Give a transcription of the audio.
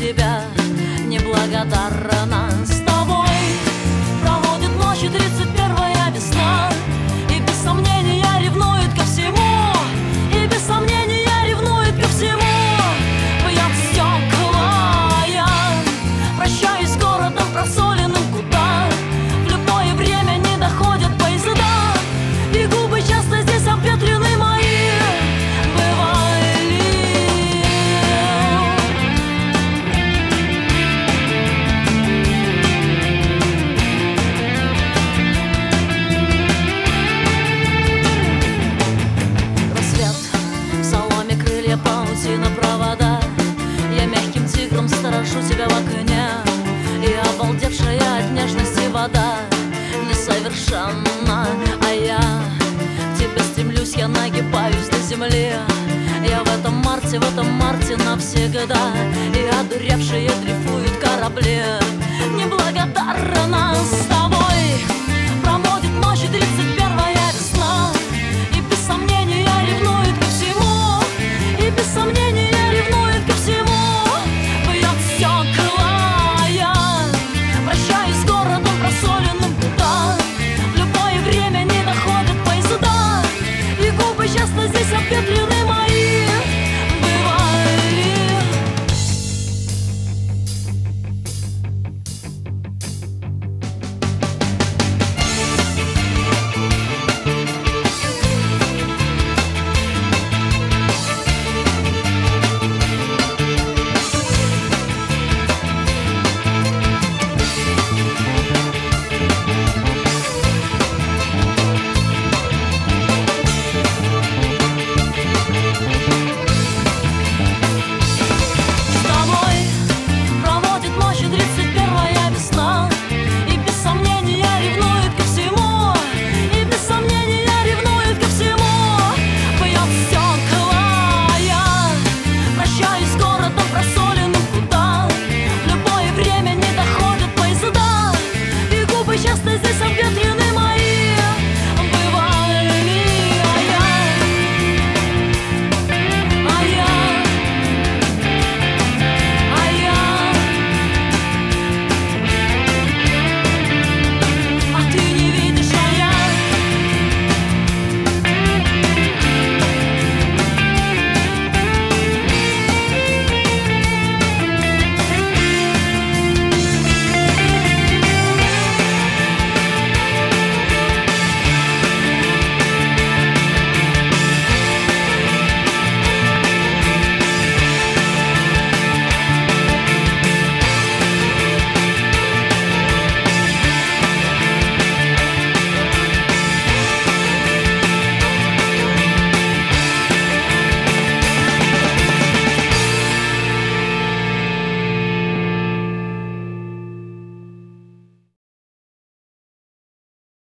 тебя неблагодарна. С тобой проводит ночи 31-я весна, и без сомнения ревнует ко всему, и без сомнения ревнует ко всему. Бьет стекла, я прощаюсь с городом просоленным, куда в любое время не доходят поезда, и губы часто здесь обветрены мои. Паутина провода, я мягким тигром сторожу тебя в окне, и обалдевшая от нежности вода несовершенна, а я к тебе стремлюсь, я нагибаюсь до земли. Я в этом марте навсегда, и одуревшие дрейфуют корабли. Неблагодарна с тобой